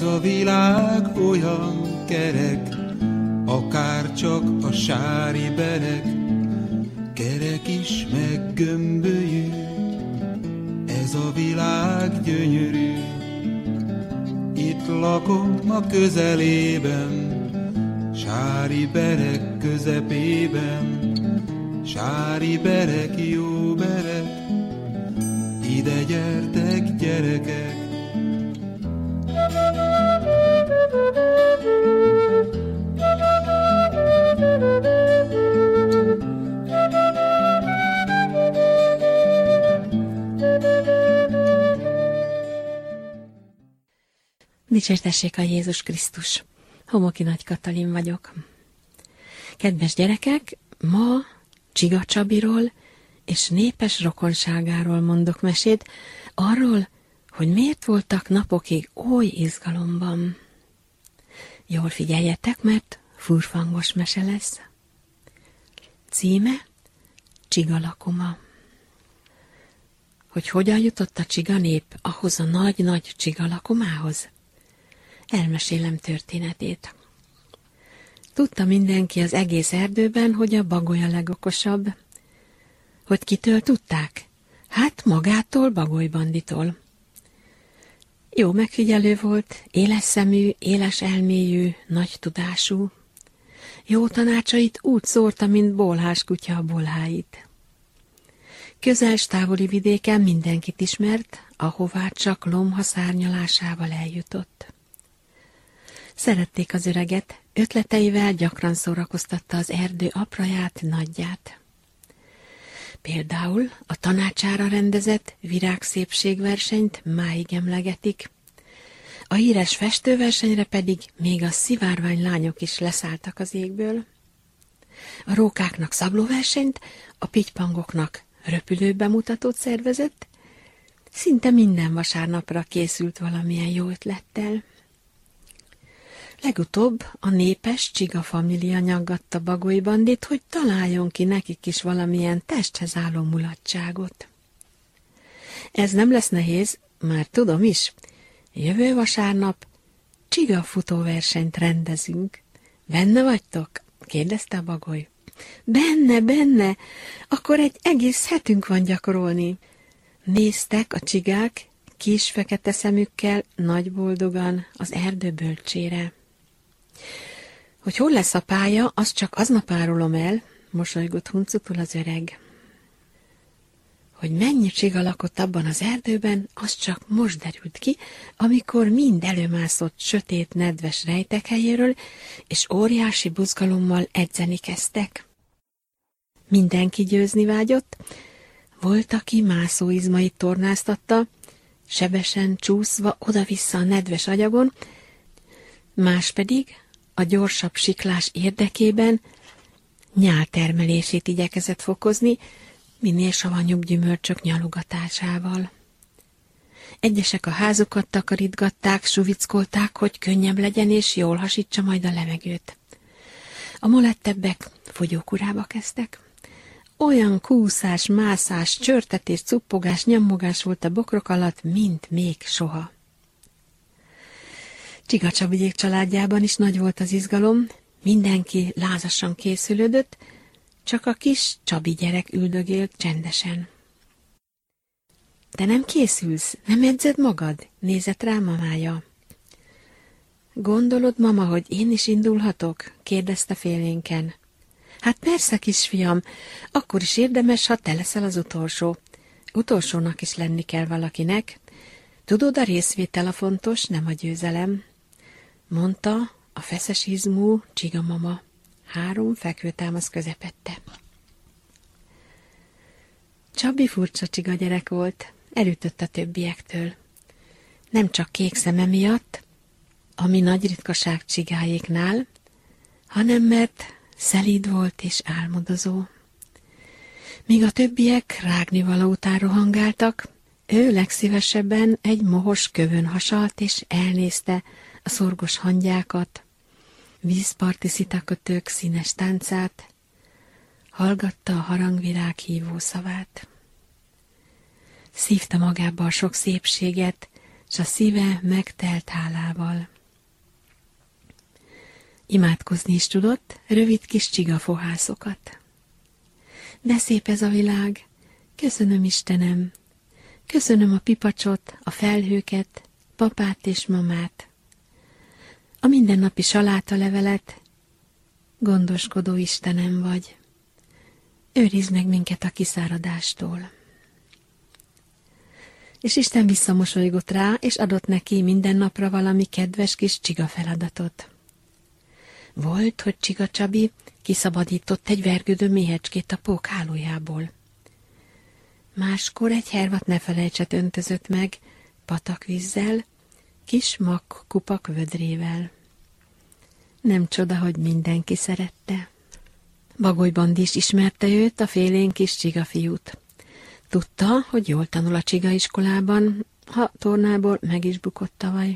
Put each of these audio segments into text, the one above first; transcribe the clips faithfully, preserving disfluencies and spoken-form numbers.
Ez a világ olyan kerek, akár csak a sári berek, kerek is meg gömbölyű, ez a világ gyönyörű. Itt lakom a közelében, sári berek közepében, sári berek, jó berek, ide gyertek, gyerekek. Dicsértessék a Jézus Krisztus! Homoki Nagy Katalin vagyok. Kedves gyerekek, ma Csiga Csabiról és népes rokonságáról mondok mesét, arról, hogy miért voltak napokig oly izgalomban. Jól figyeljetek, mert furfangos mese lesz. Címe Csiga lakoma. Hogy hogyan jutott a csiga nép ahhoz a nagy-nagy csiga lakomához? Elmesélem történetét. Tudta mindenki az egész erdőben, hogy a bagoly a legokosabb. Hogy kitől tudták? Hát magától, Bagoly Banditól. Jó megfigyelő volt, éles szemű, éles elméjű, nagy tudású. Jó tanácsait úgy szórta, mint bolhás kutya a bolháit. Közel s távoli vidéken mindenkit ismert, ahová csak lomha szárnyalásával eljutott. Szerették az öreget, ötleteivel gyakran szórakoztatta az erdő apraját, nagyját. Például a tanácsára rendezett virágszépségversenyt máig emlegetik, a híres festőversenyre pedig még a szivárvány lányok is leszálltak az égből. A rókáknak szablóversenyt, a pitypangoknak röpülőbemutatót szervezett, szinte minden vasárnapra készült valamilyen jó ötlettel. Legutóbb a népes csiga família nyaggatta Bagoly Bandit, hogy találjon ki nekik is valamilyen testhez álló mulatságot. Ez nem lesz nehéz, már tudom is. Jövő vasárnap csiga futóversenyt rendezünk. Benne vagytok? Kérdezte a Bagoly. Benne, benne! Akkor egy egész hetünk van gyakorolni. Néztek a csigák kis fekete szemükkel nagy boldogan az erdő bölcsére. Hogy hol lesz a pálya, azt csak aznap árulom el, mosolygott huncutul az öreg. Hogy mennyi csiga lakott abban az erdőben, az csak most derült ki, amikor mind előmászott sötét, nedves rejtek helyéről, és óriási buzgalommal edzeni kezdtek. Mindenki győzni vágyott, volt, aki mászóizmait tornáztatta, sebesen csúszva oda-vissza a nedves agyagon, más pedig a gyorsabb siklás érdekében nyáltermelését igyekezett fokozni, minél savanyúbb gyümölcsök nyalogatásával. Egyesek a házukat takarítgatták, suvickolták, hogy könnyebb legyen és jól hasítsa majd a levegőt. A molettebbek fogyókurába kezdtek. Olyan kúszás, mászás, csörtetés, cuppogás, nyammogás volt a bokrok alatt, mint még soha. Csiga Csabigyék családjában is nagy volt az izgalom, mindenki lázasan készülődött, csak a kis Csabi gyerek üldögélt csendesen. Te nem készülsz? Nem edzed magad? Nézett rá mamája. Gondolod, mama, hogy én is indulhatok? Kérdezte félénken. Hát persze, kisfiam, akkor is érdemes, ha te leszel az utolsó. Utolsónak is lenni kell valakinek. Tudod, a részvétel a fontos, nem a győzelem, mondta a feszes izmú csiga mama. Három fekvőtámasz közepette. Csabi furcsa csiga gyerek volt, elütött a többiektől. Nem csak kék szeme miatt, ami nagy ritkaság csigáéknál, hanem mert szelíd volt és álmodozó. Míg a többiek rágnivaló után rohangáltak, ő legszívesebben egy mohos kövön hasalt és elnézte a szorgos hangyákat, vízparti szitakötők színes táncát, hallgatta a harangvirág hívó szavát. Szívta magába a sok szépséget, s a szíve megtelt hálával. Imádkozni is tudott, rövid kis csigafohászokat. De szép ez a világ, köszönöm Istenem, köszönöm a pipacsot, a felhőket, papát és mamát, a mindennapi salátalevelet, gondoskodó Istenem vagy. Őrizd meg minket a kiszáradástól. És Isten visszamosolygott rá, és adott neki minden napra valami kedves kis csiga feladatot. Volt, hogy Csiga Csabi kiszabadított egy vergődő méhecskét a pók hálójából. Máskor egy hervat nefelejtset öntözött meg patakvízzel, kis makkupak vödrével. Nem csoda, hogy mindenki szerette. Bagoly Bandi is ismerte őt, a félén kis csigafiút. Tudta, hogy jól tanul a csigaiskolában, ha tornából meg is bukott tavaly.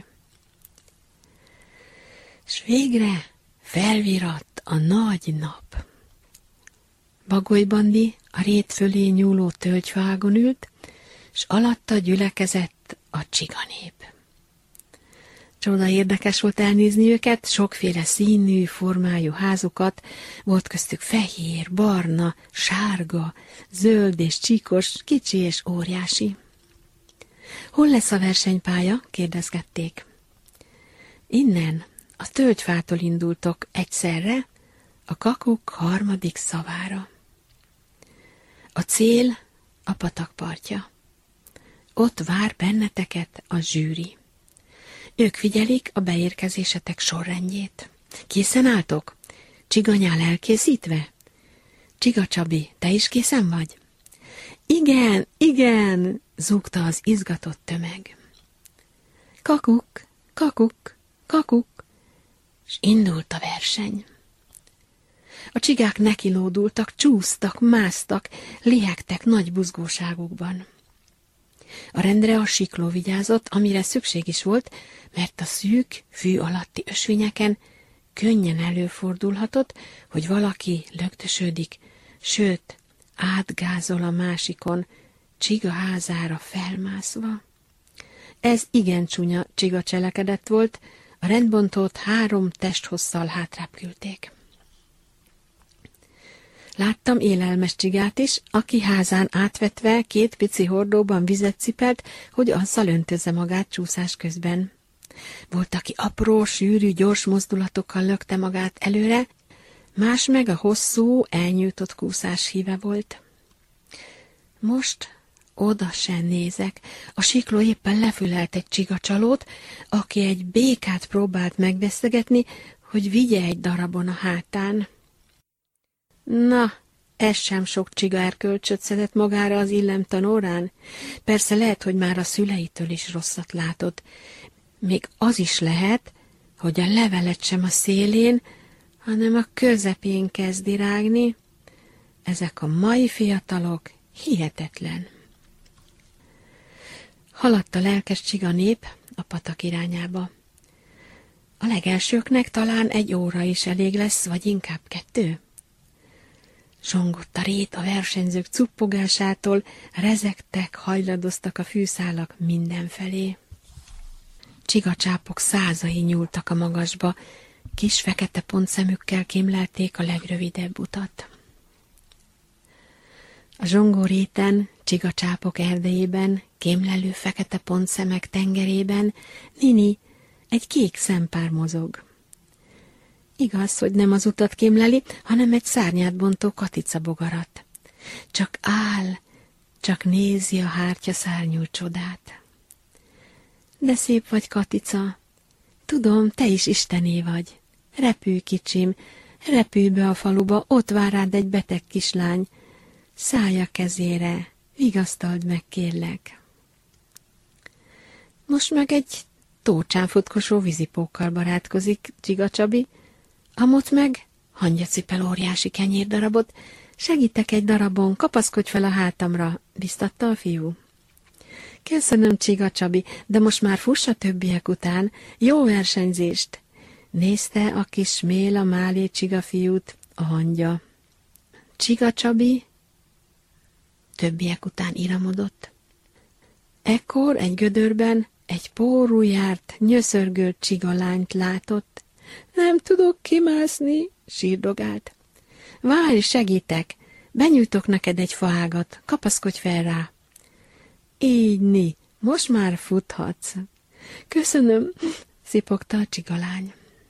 S végre felviratt a nagy nap. Bagoly Bandi a rét fölé nyúló tölgyfágon ült, s alatta gyülekezett a csiganép. Csoda érdekes volt elnézni őket, sokféle színű, formájú házukat, volt köztük fehér, barna, sárga, zöld és csíkos, kicsi és óriási. Hol lesz a versenypálya? Kérdezgették. Innen, a tölgyfától indultok egyszerre, a kakuk harmadik szavára. A cél a patakpartja. Ott vár benneteket a zsűri. Ők figyelik a beérkezésetek sorrendjét. Készen álltok? Csiganyál elkészítve? Csiga Csabi, te is készen vagy? Igen, igen, zúgta az izgatott tömeg. Kakuk, kakuk, kakuk, és indult a verseny. A csigák nekilódultak, csúsztak, másztak, lihegtek nagy buzgóságukban. A rendre a sikló vigyázott, amire szükség is volt, mert a szűk, fű alatti ösvényeken könnyen előfordulhatott, hogy valaki lögdösödik, sőt, átgázol a másikon, csiga házára felmászva. Ez igen csúnya csiga cselekedet volt, a rendbontót három testhosszal hátrább küldték. Láttam élelmes csigát is, aki házán átvetve két pici hordóban vizet cipelt, hogy azzal öntözze magát csúszás közben. Volt, aki apró, sűrű, gyors mozdulatokkal lökte magát előre, más meg a hosszú, elnyújtott kúszás híve volt. Most oda sem nézek, a sikló éppen lefülelt egy csigacsalót, aki egy békát próbált megveszegetni, hogy vigye egy darabon a hátán. Na, ez sem sok csiga erkölcsöt szedett magára az illemtanórán. Persze lehet, hogy már a szüleitől is rosszat látod. Még az is lehet, hogy a levelet sem a szélén, hanem a közepén kezdi rágni. Ezek a mai fiatalok hihetetlen. Haladt a lelkes csiga nép a patak irányába. A legelsőknek talán egy óra is elég lesz, vagy inkább kettő. Zsongott a rét a versenyzők cuppogásától, rezegtek, hajladoztak a fűszálak mindenfelé. Csigacsápok százai nyúltak a magasba, kis fekete pontszemükkel kémlelték a legrövidebb utat. A zsongóréten, csigacsápok erdejében, kémlelő fekete pontszemek tengerében Nini, egy kék szempár mozog. Igaz, hogy nem az utat kémleli, hanem egy szárnyát bontó katica bogarat. Csak áll, csak nézi a hártya szárnyú csodát. De szép vagy, Katica. Tudom, te is istené vagy. Repülj, kicsim, repülj be a faluba, ott vár rád egy beteg kislány. Szállj a kezére, vigasztald meg, kérlek. Most meg egy tócsán futkosó vízipókkal barátkozik Csiga Csabi, amott meg hangya cipel óriási kenyérdarabot. Segítek egy darabon, kapaszkodj fel a hátamra, biztatta a fiú. Köszönöm, Csiga Csabi, de most már fuss a többiek után. Jó versenyzést! Nézte a kis méla málé Csiga fiút a hangya. Csiga Csabi többiek után iramodott. Ekkor egy gödörben egy egy pórújárt, nyöszörgő csigalányt látott. Nem tudok kimászni, sírdogált. Várj, segítek, benyújtok neked egy faágat, kapaszkodj fel rá. Így, Ni, most már futhatsz. Köszönöm, szipogta a csigalány.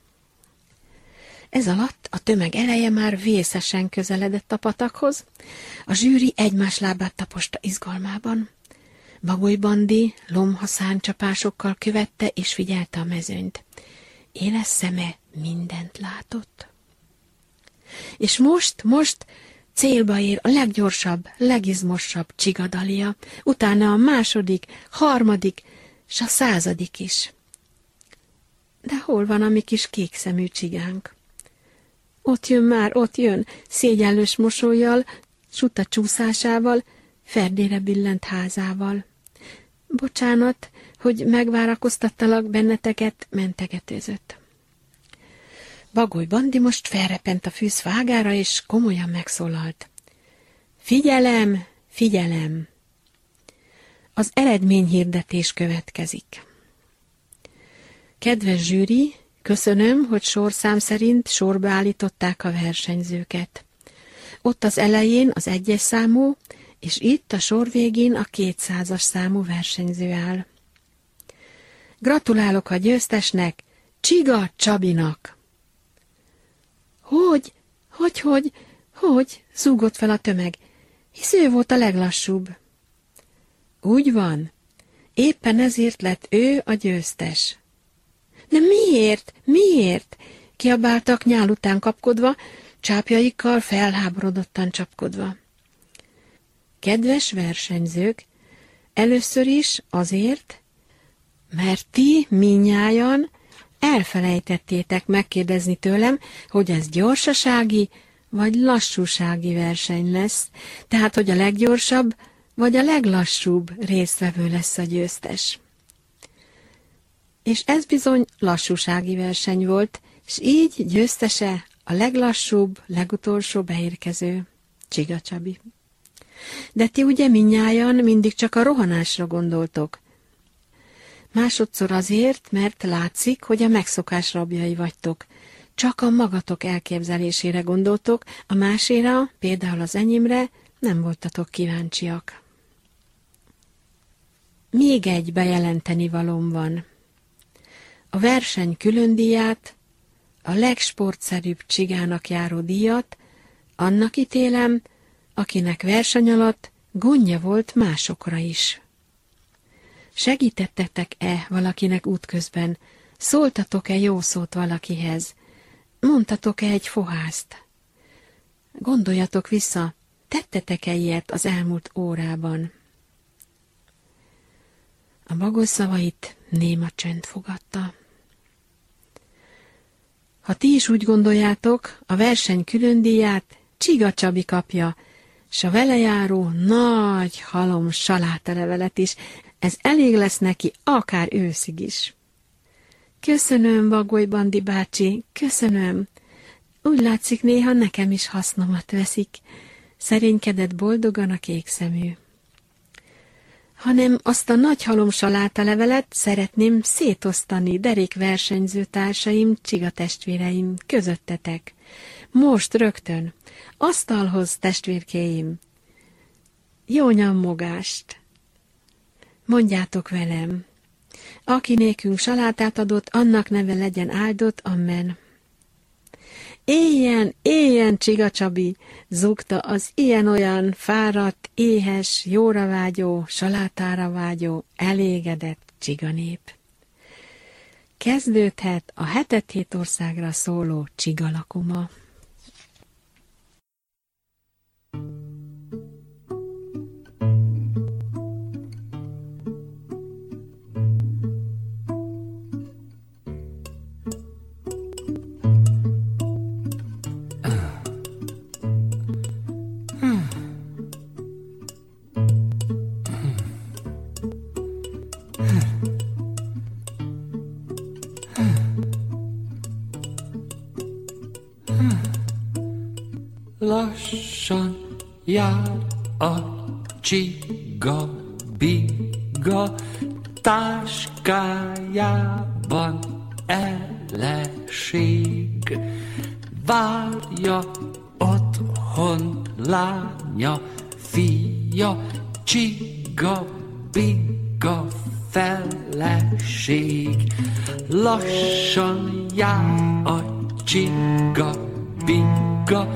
Ez alatt a tömeg eleje már vészesen közeledett a patakhoz, a zsűri egymás lábát taposta izgalmában. Bagoly Bandi lomha szárnycsapásokkal követte és figyelte a mezőnyt. Éles szeme mindent látott. És most, most célba ér a leggyorsabb, legizmosabb csigadalia, utána a második, harmadik, s a századik is. De hol van a mi kis kékszemű csigánk? Ott jön már, ott jön, szégyellős mosollyal, suta csúszásával, ferdére billent házával. Bocsánat, hogy megvárakoztattalak benneteket, mentegetőzött. Bagoly Bandi most felrepent a fűz fágára, és komolyan megszólalt. Figyelem, figyelem! Az eredményhirdetés következik. Kedves zsűri, köszönöm, hogy sorszám szerint sorba állították a versenyzőket. Ott az elején az egyes számú, és itt a sor végén a kétszázas számú versenyző áll. Gratulálok a győztesnek, Csiga Csabinak! Hogy, hogy, hogy, hogy, zúgott fel a tömeg, hisz ő volt a leglassúbb. Úgy van, éppen ezért lett ő a győztes. De miért, miért? Kiabáltak nyál után kapkodva, csápjaikkal felháborodottan csapkodva. Kedves versenyzők, először is azért, mert ti mindnyájan elfelejtettétek megkérdezni tőlem, hogy ez gyorsasági vagy lassúsági verseny lesz, tehát hogy a leggyorsabb vagy a leglassúbb résztvevő lesz a győztes. És ez bizony lassúsági verseny volt, és így győztese a leglassúbb, legutolsó beérkező, Csiga Csabi. De ti ugye mindnyájan mindig csak a rohanásra gondoltok. Másodszor azért, mert látszik, hogy a megszokás rabjai vagytok. Csak a magatok elképzelésére gondoltok, a máséra, például az enyémre nem voltatok kíváncsiak. Még egy bejelenteni valóm van. A verseny különdíját, a legsportszerűbb csigának járó díjat annak ítélem, akinek verseny alatt gondja volt másokra is. Segítettetek-e valakinek útközben? Szóltatok-e jó szót valakihez? Mondtatok-e egy fohászt? Gondoljatok vissza, tettetek-e ilyet az elmúlt órában? A Bagoly szavait néma csönd fogadta. Ha ti is úgy gondoljátok, a verseny különdíját Csiga Csabi kapja, s a vele járó nagy halom salátalevelet is, ez elég lesz neki akár őszig is. Köszönöm, Bagoly Bandi bácsi, köszönöm. Úgy látszik, néha nekem is hasznomat veszik, szerénykedett boldogan a kékszemű. Hanem azt a nagy halom salátalevelet szeretném szétosztani derék versenyző társaim, Csiga testvéreim, közöttetek. Most rögtön, asztalhoz, testvérkéim. Jó nyommogást! Mondjátok velem, aki nékünk salátát adott, annak neve legyen áldott, amen. Éljen, éljen, Csiga Csabi, zúgta az ilyen-olyan fáradt, éhes, jóra vágyó, salátára vágyó, elégedett csiganép. Kezdődhet a hetet hét országra szóló csigalakuma. Lassan jár a csiga, biga, táskájában eleség. Várja otthon lánya, fia, csiga, biga, feleség. Lassan jár a csiga, biga,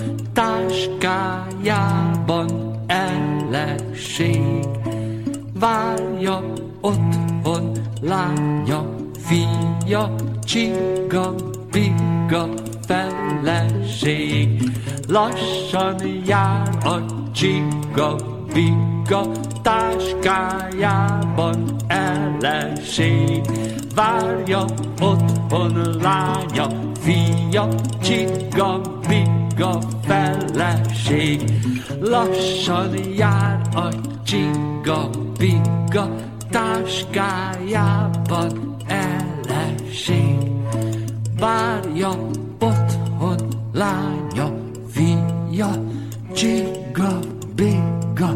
táskájában eleség. Várja otthon lánya, fia, csiga, biga, feleség. Lassan jár a csiga, biga, táskájában eleség. Várja otthon lánya, fia, csiga, biga, feleség. Lassan jár a csiga, biga, táskájában eleség. Várja otthon lánya, fia, csiga, biga,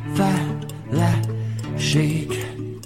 feleség.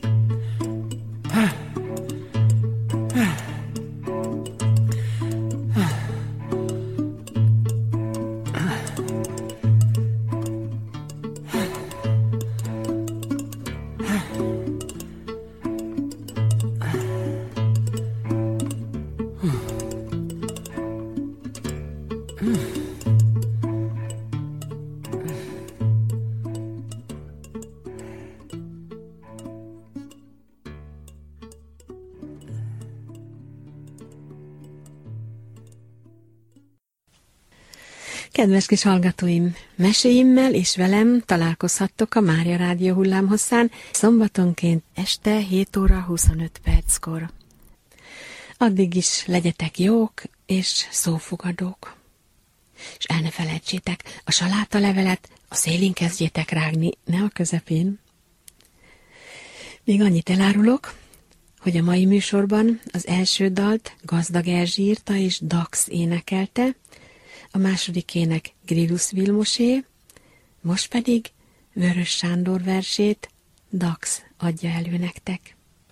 Kedves kis hallgatóim, meséimmel és velem találkozhattok a Mária Rádió hullámhosszán szombatonként este hét óra huszonöt perckor. Addig is legyetek jók és szófogadók. És el ne felejtsétek, a salátalevelet a szélén kezdjétek rágni, ne a közepén. Még annyit elárulok, hogy a mai műsorban az első dalt Gazdag Erzsi írta és Dax énekelte, a második ének Grillus Vilmosé, most pedig Vörös Sándor versét Dax adja elő nektek.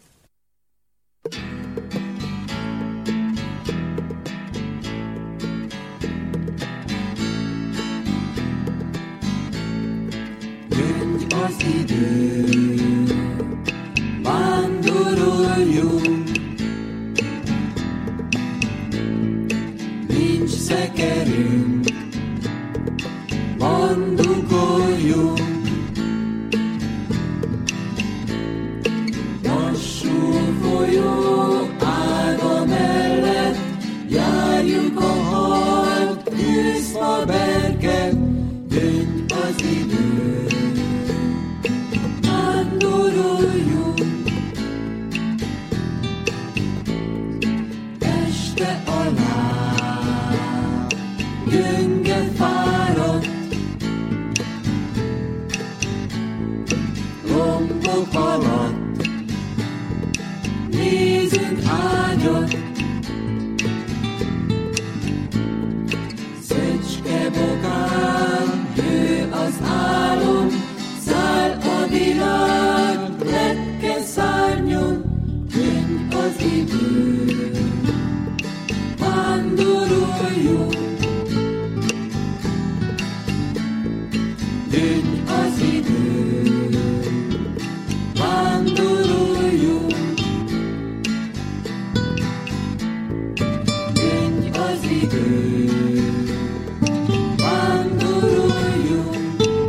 Gyöngy az idő, vándoroljunk, nincs szekerünk, bandukoljunk. Lassú folyó ága mellett járjuk a halt tűzfa berket. Gyöngy az idő, vándoroljunk, este alá gyönge fáradt, lombok alatt nézünk ágyat. Szöcskebogán hő az álom, száll a világ lepke szárnyon. Gyöngy az idő, vándoroljunk. Gyöngy az idő, vándoroljunk. Gyöngy az idő, vándoroljunk.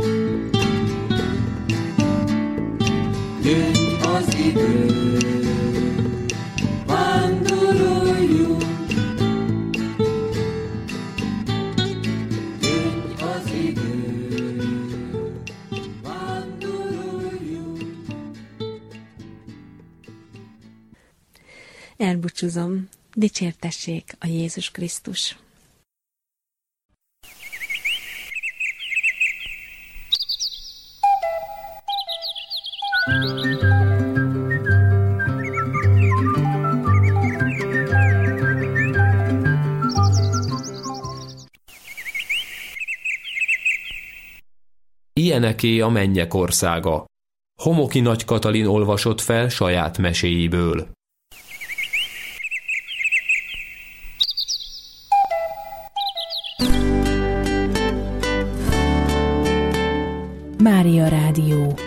Gyöngy az idő, vándoroljunk. Gyöngy az idő, vándoroljunk. Elbúcsúzom, dicsértessék a Jézus Krisztus. Ilyeneké a mennyek országa. Homoki Nagy Katalin olvasott fel saját meséiből. Mária Rádió.